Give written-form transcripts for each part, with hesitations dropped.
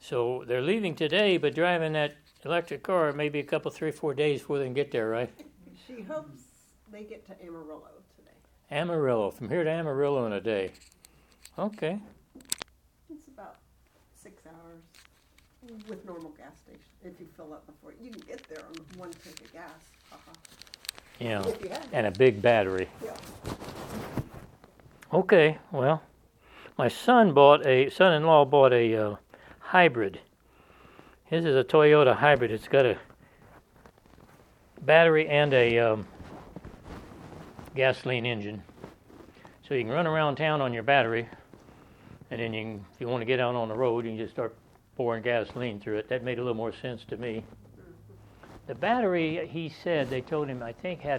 So they're leaving today, but driving that electric car maybe a couple, 3 or 4 days before they can get there, right? She hopes they get to Amarillo today. Amarillo, from here to Amarillo in a day. Okay. It's about 6 hours with normal gas station. If you fill up before you can get there on 1 tank of gas. Yeah, If you had and a big battery. Yeah. Okay, well, my son-in-law bought a hybrid. His is a Toyota hybrid. It's got a battery and a gasoline engine. So you can run around town on your battery, and then if you want to get out on the road, you can just start pouring gasoline through it. That made a little more sense to me. The battery, he said, they told him, I think, had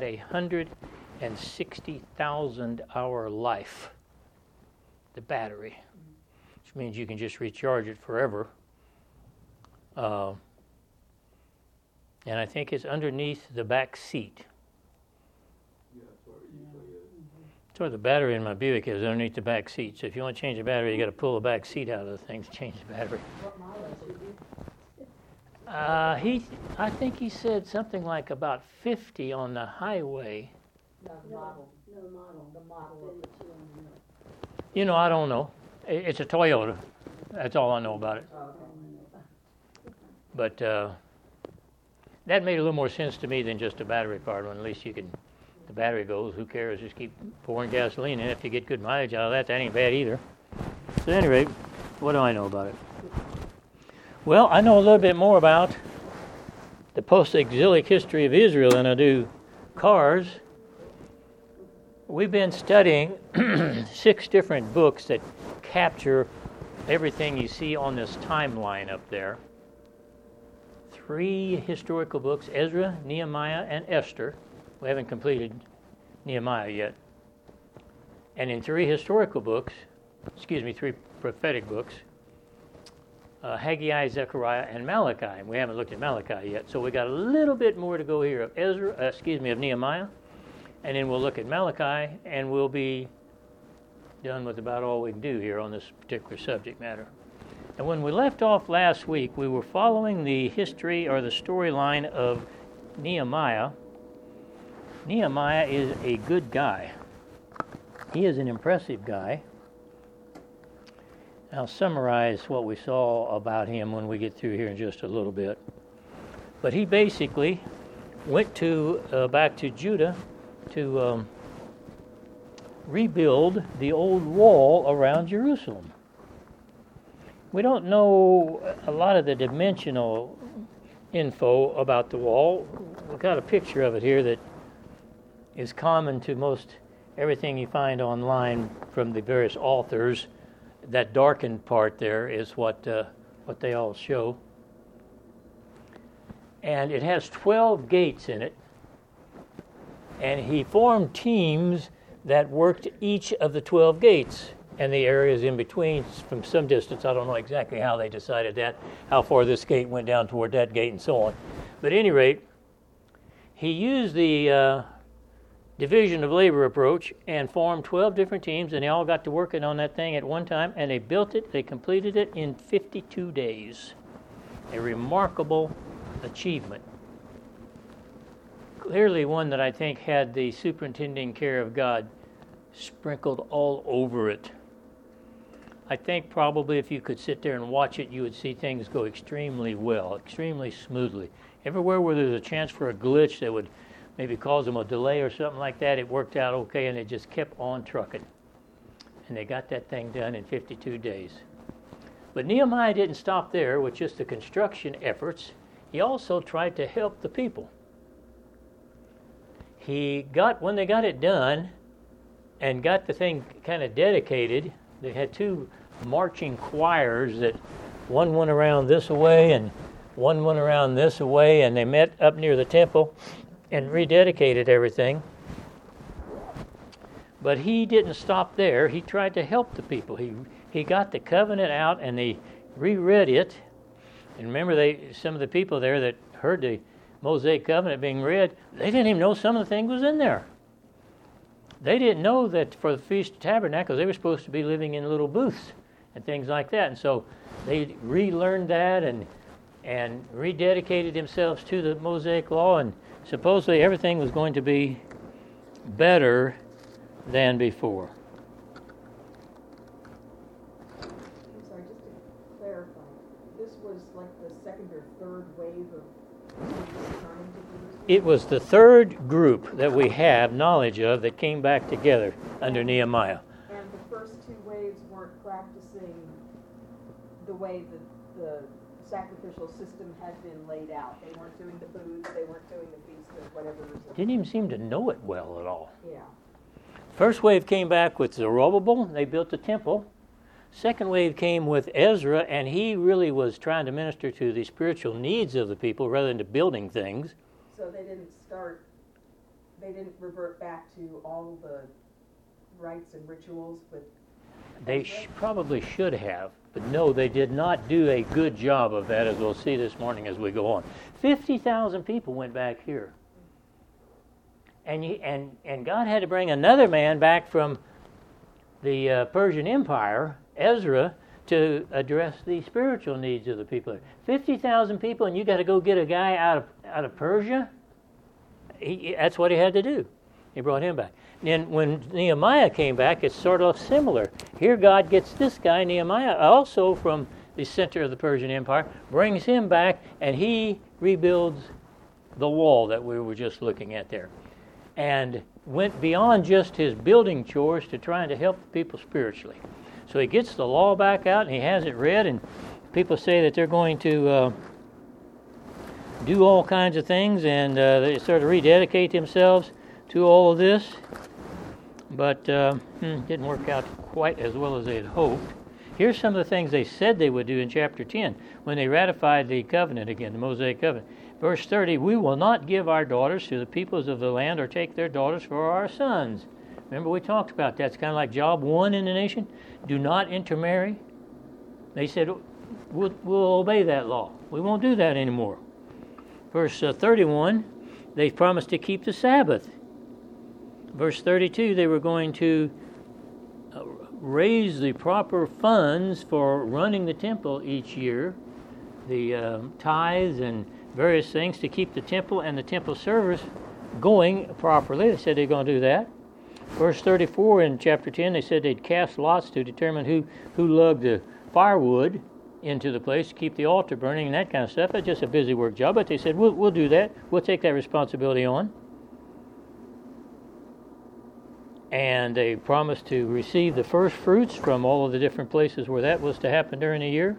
160,000 hour life. The battery, which means you can just recharge it forever. And I think it's underneath the back seat. That's where the battery in my Buick is, underneath the back seat. So if you want to change the battery, you got to pull the back seat out of the thing to change the battery. What mileage did you? I think he said something like about 50 on the highway. No, the model. No, the model. The model. You know, I don't know. It's a Toyota. That's all I know about it. But that made a little more sense to me than just a battery-powered one. At least the battery goes. Who cares? Just keep pouring gasoline in. If you get good mileage out of that, that ain't bad either. So at any rate, what do I know about it? Well, I know a little bit more about the post-exilic history of Israel than I do cars. We've been studying 6 different books that capture everything you see on this timeline up there. 3 historical books, Ezra, Nehemiah, and Esther. We haven't completed Nehemiah yet. And in 3 historical books, 3 prophetic books, Haggai, Zechariah, and Malachi. We haven't looked at Malachi yet, so we got a little bit more to go here of of Nehemiah, and then we'll look at Malachi, and we'll be done with about all we can do here on this particular subject matter. And when we left off last week, we were following the history or the storyline of Nehemiah. Nehemiah is a good guy. He is an impressive guy. I'll summarize what we saw about him when we get through here in just a little bit. But he basically went back to Judah to rebuild the old wall around Jerusalem. We don't know a lot of the dimensional info about the wall. We've got a picture of it here that is common to most everything you find online from the various authors. That darkened part there is what they all show. And it has 12 gates in it. And he formed teams that worked each of the 12 gates and the areas in between from some distance. I don't know exactly how they decided that, how far this gate went down toward that gate and so on. But at any rate, he used the division of labor approach and formed 12 different teams, and they all got to working on that thing at one time, and they built it, they completed it in 52 days. A remarkable achievement. Clearly one that I think had the superintending care of God sprinkled all over it. I think probably if you could sit there and watch it, you would see things go extremely well, extremely smoothly. Everywhere where there's a chance for a glitch that would maybe cause them a delay or something like that, it worked out okay, and they just kept on trucking. And they got that thing done in 52 days. But Nehemiah didn't stop there with just the construction efforts. He also tried to help the people. When they got it done and got the thing kind of dedicated, they had 2 marching choirs that one went around this way and one went around this way, and they met up near the temple and rededicated everything. But he didn't stop there. He tried to help the people. He got the covenant out and they reread it. And remember, some of the people there that heard the Mosaic covenant being read, they didn't even know some of the things was in there. They didn't know that for the Feast of Tabernacles they were supposed to be living in little booths and things like that. And so they relearned that and rededicated themselves to the Mosaic Law, and supposedly everything was going to be better than before. I'm sorry, just to clarify, this was like the second or third wave of Jews returning to Jerusalem? It was the third group that we have knowledge of that came back together under Nehemiah. And the first two waves weren't practicing the way the sacrificial system had been laid out. They weren't doing the booths, they weren't doing the feast or whatever. Didn't even seem to know it well at all. Yeah. First wave came back with Zerubbabel. They built the temple. Second wave came with Ezra, and he really was trying to minister to the spiritual needs of the people rather than to building things. So they didn't revert back to all the rites and rituals with... They probably should have, but no, they did not do a good job of that, as we'll see this morning as we go on. 50,000 people went back here. And God had to bring another man back from the Persian Empire, Ezra, to address the spiritual needs of the people. 50,000 people, and you got to go get a guy out of Persia? That's what he had to do. He brought him back. And when Nehemiah came back, it's sort of similar. Here God gets this guy, Nehemiah, also from the center of the Persian Empire, brings him back, and he rebuilds the wall that we were just looking at there. And went beyond just his building chores to trying to help the people spiritually. So he gets the law back out, and he has it read, and people say that they're going to do all kinds of things, and they sort of rededicate themselves to all of this. But didn't work out quite as well as they had hoped. Here's some of the things they said they would do in chapter 10 when they ratified the covenant again, the Mosaic covenant. Verse 30, we will not give our daughters to the peoples of the land or take their daughters for our sons. Remember we talked about that. It's kind of like job one in the nation. Do not intermarry. They said, we'll obey that law. We won't do that anymore. Verse 31, they promised to keep the Sabbath. Verse 32, they were going to raise the proper funds for running the temple each year, the tithes and various things to keep the temple and the temple service going properly. They said they're going to do that. Verse 34 in chapter 10, they said they'd cast lots to determine who lugged the firewood into the place to keep the altar burning and that kind of stuff. That's just a busy work job, but they said, we'll do that. We'll take that responsibility on. And they promised to receive the first fruits from all of the different places where that was to happen during the year.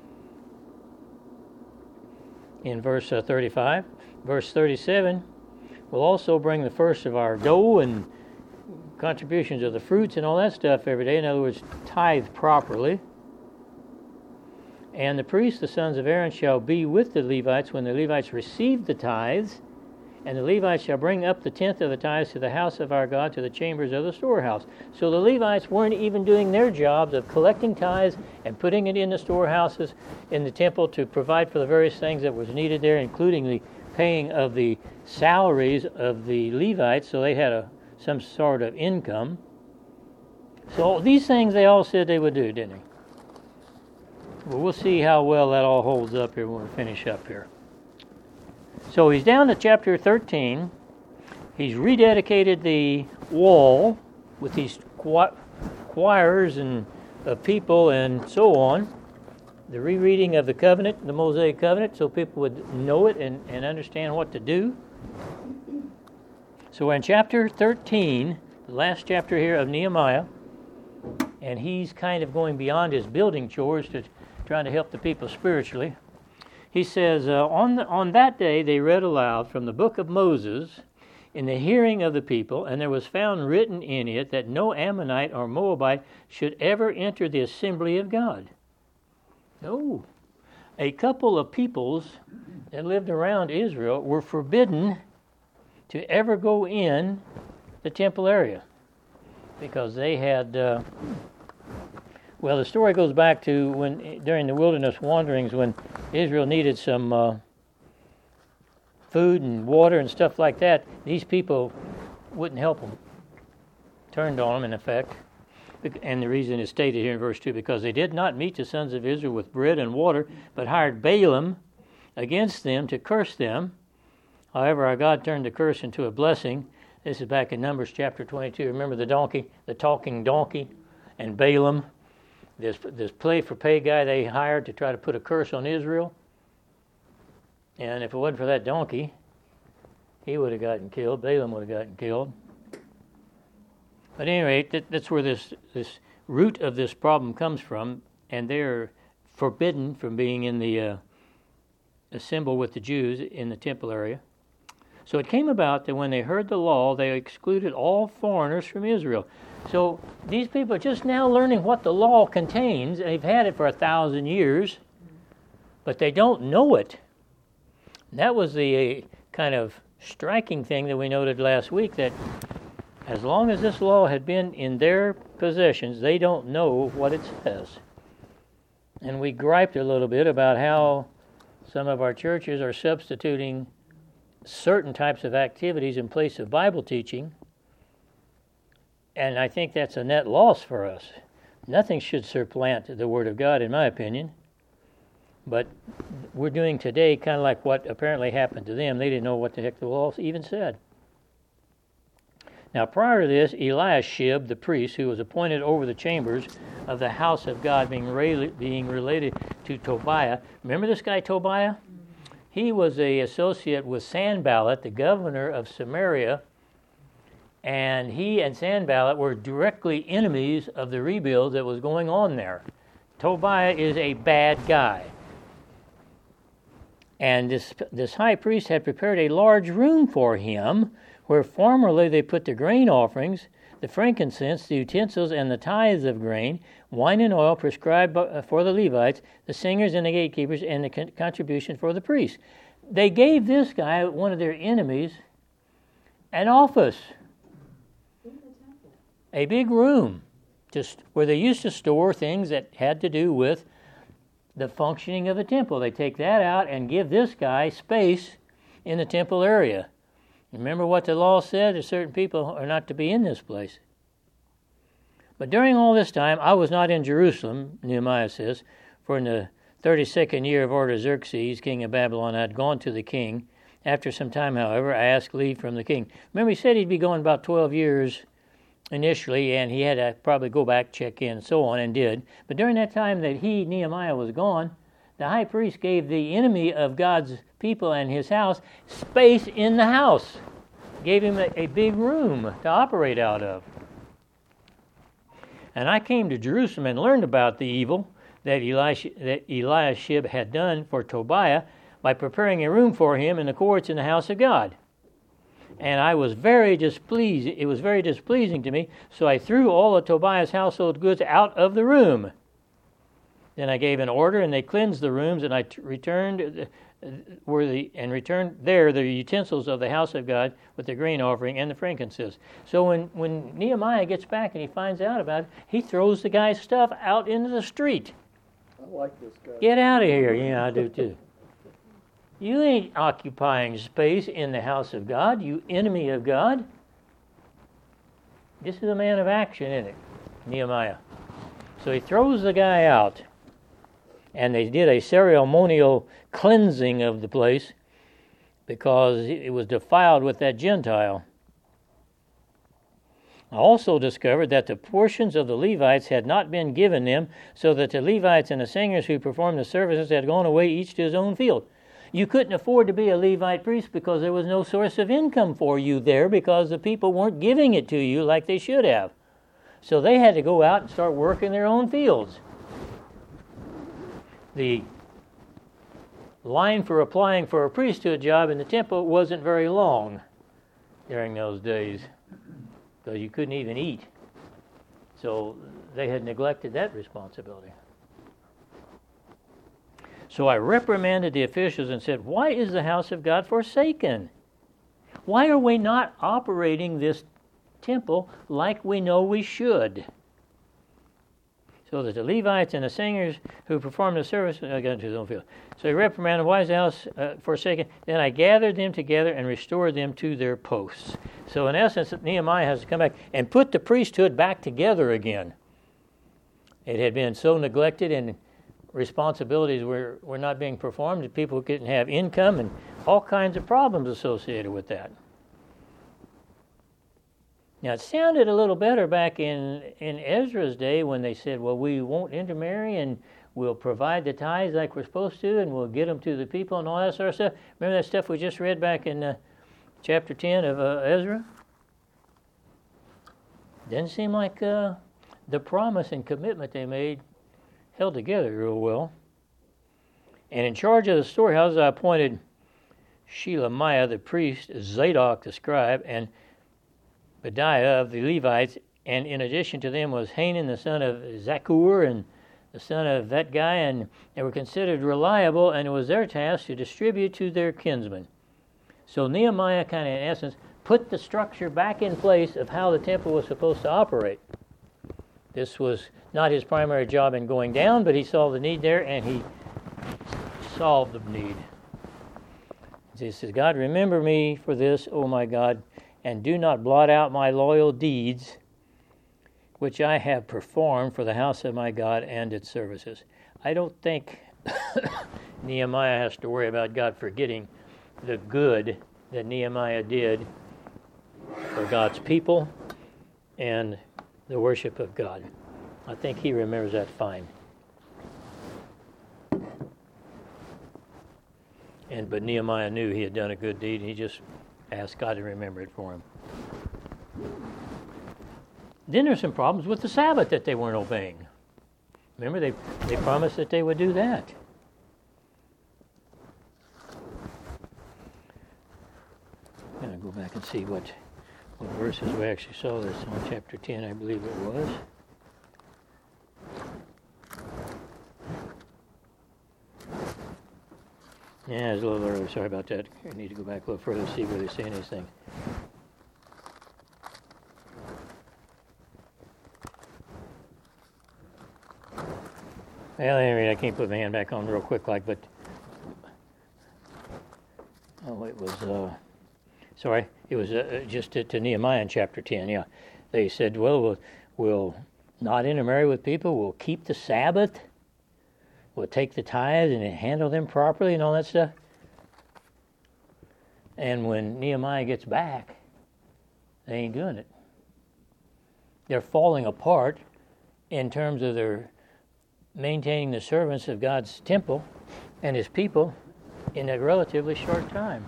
In verse 35. Verse 37, we'll also bring the first of our dough and contributions of the fruits and all that stuff every day. In other words, tithe properly. And the priests, the sons of Aaron, shall be with the Levites when the Levites receive the tithes. And the Levites shall bring up the tenth of the tithes to the house of our God, to the chambers of the storehouse. So the Levites weren't even doing their jobs of collecting tithes and putting it in the storehouses in the temple to provide for the various things that was needed there, including the paying of the salaries of the Levites, so they had some sort of income. So these things they all said they would do, didn't they? Well, we'll see how well that all holds up here when we finish up here. So he's down to chapter 13. He's rededicated the wall with these choirs and people and so on. The rereading of the covenant, the Mosaic covenant, so people would know it and understand what to do. So we're in chapter 13, the last chapter here of Nehemiah, and he's kind of going beyond his building chores to trying to help the people spiritually. He says, on that day they read aloud from the book of Moses in the hearing of the people, and there was found written in it that no Ammonite or Moabite should ever enter the assembly of God. No. A couple of peoples that lived around Israel were forbidden to ever go in the temple area because they had... Well, the story goes back to when, during the wilderness wanderings, when Israel needed some food and water and stuff like that. These people wouldn't help them. Turned on them, in effect. and the reason is stated here in verse 2, because they did not meet the sons of Israel with bread and water, but hired Balaam against them to curse them. However, our God turned the curse into a blessing. This is back in Numbers chapter 22. Remember the donkey, the talking donkey, and Balaam, this play-for-pay guy they hired to try to put a curse on Israel. And if it wasn't for that donkey, he would have gotten killed. Balaam would have gotten killed. But at any rate, that's where this root of this problem comes from, and they're forbidden from being in the assemble with the Jews in the temple area. So it came about that when they heard the law, they excluded all foreigners from Israel. So these people are just now learning what the law contains. They've had it for 1,000 years, but they don't know it. And that was the kind of striking thing that we noted last week, that as long as this law had been in their possessions, they don't know what it says. And we griped a little bit about how some of our churches are substituting certain types of activities in place of Bible teaching. And I think that's a net loss for us. Nothing should supplant the Word of God, in my opinion. But we're doing today kind of like what apparently happened to them. They didn't know what the heck the law even said. Now, prior to this, Eliashib, the priest, who was appointed over the chambers of the house of God, being related to Tobiah. Remember this guy Tobiah? He was an associate with Sanballat, the governor of Samaria, and he and Sanballat were directly enemies of the rebuild that was going on there. Tobiah is a bad guy. And this high priest had prepared a large room for him, where formerly they put the grain offerings, the frankincense, the utensils, and the tithes of grain, wine and oil prescribed for the Levites, the singers and the gatekeepers, and the contribution for the priests. They gave this guy, one of their enemies, an office, a big room, just where they used to store things that had to do with the functioning of the temple. They take that out and give this guy space in the temple area. Remember what the law said? That certain people are not to be in this place. But during all this time, I was not in Jerusalem, Nehemiah says, for in the 32nd year of Artaxerxes, king of Babylon, I had gone to the king. After some time, however, I asked leave from the king. Remember, he said he'd be going about 12 years initially, and he had to probably go back, check in, and so on, and did. But during that time that Nehemiah, was gone, the high priest gave the enemy of God's people and his house space in the house. Gave him a big room to operate out of. And I came to Jerusalem and learned about the evil that Eliashib had done for Tobiah by preparing a room for him in the courts in the house of God. And I was very displeased. It was very displeasing to me, so I threw all of Tobiah's household goods out of the room. Then I gave an order, and they cleansed the rooms, and I returned there the utensils of the house of God with the grain offering and the frankincense. So when Nehemiah gets back and he finds out about it, he throws the guy's stuff out into the street. I like this guy. Get out of here. Yeah, I do too. You ain't occupying space in the house of God, you enemy of God. This is a man of action, isn't it? Nehemiah. So he throws the guy out. And they did a ceremonial cleansing of the place because it was defiled with that Gentile. I also discovered that the portions of the Levites had not been given them, so that the Levites and the singers who performed the services had gone away each to his own field. You couldn't afford to be a Levite priest because there was no source of income for you there because the people weren't giving it to you like they should have. So they had to go out and start working their own fields. The line for applying for a priesthood job in the temple wasn't very long during those days because you couldn't even eat. So they had neglected that responsibility. So I reprimanded the officials and said, "Why is the house of God forsaken? Why are we not operating this temple like we know we should?" So that the Levites and the singers who performed the service got into his own field. So he reprimanded, "Why is the house forsaken?" Then I gathered them together and restored them to their posts. So in essence, Nehemiah has to come back and put the priesthood back together again. It had been so neglected and responsibilities were not being performed that people couldn't have income and all kinds of problems associated with that. Now, it sounded a little better back in Ezra's day when they said, well, we won't intermarry and we'll provide the tithes like we're supposed to and we'll get them to the people and all that sort of stuff. Remember that stuff we just read back in chapter 10 of Ezra? Didn't seem like the promise and commitment they made held together real well. And in charge of the storehouse, I appointed Shelemiah the priest, Zadok the scribe, and Bediah of the Levites, and in addition to them was Hanan the son of Zakur and the son of that guy, and they were considered reliable, and it was their task to distribute to their kinsmen. So Nehemiah kind of, in essence, put the structure back in place of how the temple was supposed to operate. This was not his primary job in going down, but he saw the need there, and he solved the need. He says, God, remember me for this, O my God, and do not blot out my loyal deeds, which I have performed for the house of my God and its services. I don't think Nehemiah has to worry about God forgetting the good that Nehemiah did for God's people and the worship of God. I think he remembers that fine. But Nehemiah knew he had done a good deed, and he just asked God to remember it for him. Then there's some problems with the Sabbath that they weren't obeying. Remember, they promised that they would do that. I'm going to go back and see what verses we actually saw this on chapter 10, I believe it was. Yeah, it's a little early. Sorry about that. I need to go back a little further to see where they say anything. Well, anyway, I can't put my hand back on real quick, but it was. Sorry, it was just to Nehemiah in chapter 10. Yeah, they said, well, we'll not intermarry with people. We'll keep the Sabbath. We'll take the tithes and handle them properly and all that stuff. And when Nehemiah gets back, they ain't doing it. They're falling apart in terms of their maintaining the servants of God's temple and his people in a relatively short time.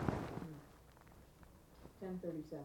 10:37.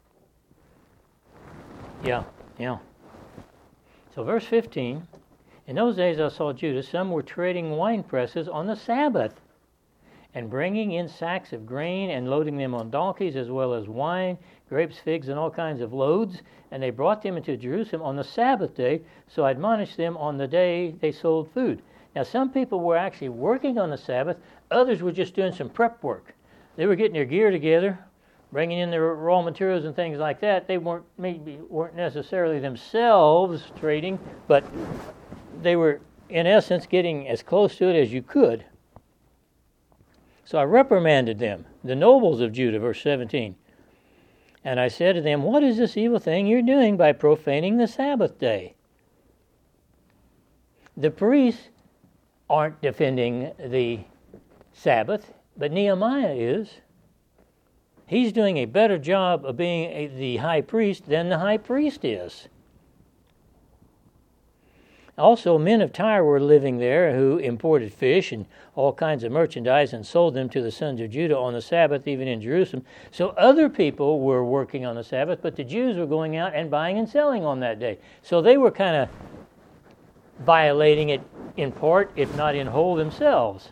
Yeah. So verse 15, in those days I saw Judah, some were treading wine presses on the Sabbath and bringing in sacks of grain and loading them on donkeys, as well as wine, grapes, figs, and all kinds of loads. And they brought them into Jerusalem on the Sabbath day, so I admonished them on the day they sold food. Now, some people were actually working on the Sabbath. Others were just doing some prep work. They were getting their gear together, bringing in their raw materials and things like that. They weren't necessarily themselves trading, but they were, in essence, getting as close to it as you could. So I reprimanded them, the nobles of Judah, verse 17. And I said to them, what is this evil thing you're doing by profaning the Sabbath day? The priests aren't defending the Sabbath, but Nehemiah is. He's doing a better job of being the high priest than the high priest is. Also, men of Tyre were living there who imported fish and all kinds of merchandise and sold them to the sons of Judah on the Sabbath, even in Jerusalem. So other people were working on the Sabbath, but the Jews were going out and buying and selling on that day. So they were kind of violating it in part, if not in whole themselves.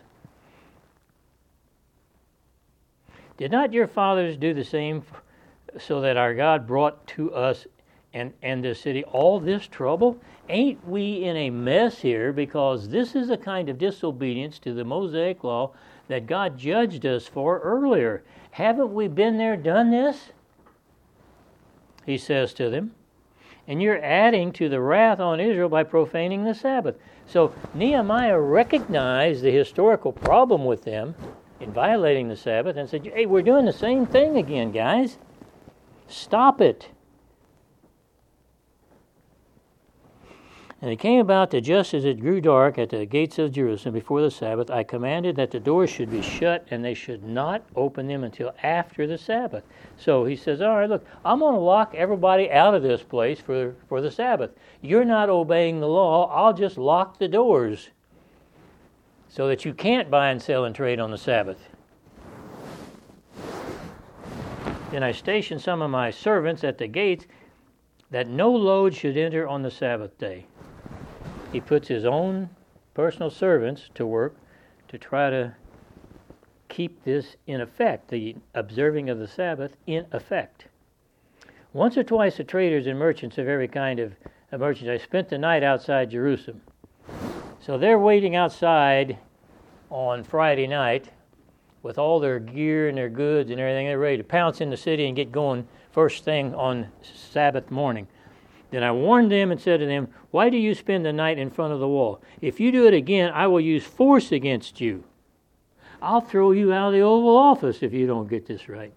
Did not your fathers do the same, so that our God brought to us and this city all this trouble? Ain't we in a mess here, because this is a kind of disobedience to the Mosaic law that God judged us for earlier. Haven't we been there, done this? He says to them. And you're adding to the wrath on Israel by profaning the Sabbath. So Nehemiah recognized the historical problem with them in violating the Sabbath and said, hey, we're doing the same thing again, guys. Stop it. And it came about that just as it grew dark at the gates of Jerusalem before the Sabbath, I commanded that the doors should be shut, and they should not open them until after the Sabbath. So he says, all right, look, I'm going to lock everybody out of this place for the Sabbath. You're not obeying the law. I'll just lock the doors so that you can't buy and sell and trade on the Sabbath. Then I stationed some of my servants at the gates that no load should enter on the Sabbath day. He puts his own personal servants to work to try to keep this in effect, the observing of the Sabbath in effect. Once or twice the traders and merchants of every kind of merchandise spent the night outside Jerusalem. So they're waiting outside on Friday night with all their gear and their goods and everything. They're ready to pounce in the city and get going first thing on Sabbath morning. Then I warned them and said to them, why do you spend the night in front of the wall? If you do it again, I will use force against you. I'll throw you out of the Oval Office if you don't get this right.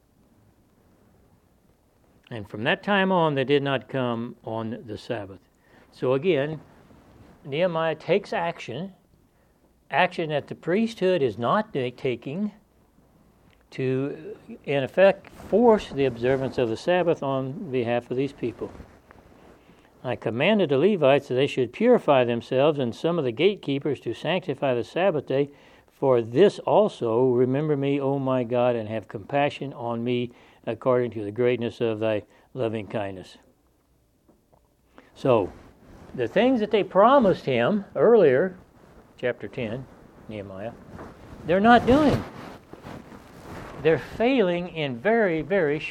And from that time on, they did not come on the Sabbath. So again, Nehemiah takes action that the priesthood is not taking to, in effect, force the observance of the Sabbath on behalf of these people. I commanded the Levites that they should purify themselves, and some of the gatekeepers to sanctify the Sabbath day. For this also remember me, O my God, and have compassion on me according to the greatness of thy loving kindness. So, the things that they promised him earlier, chapter 10, Nehemiah, they're not doing. They're failing in very, very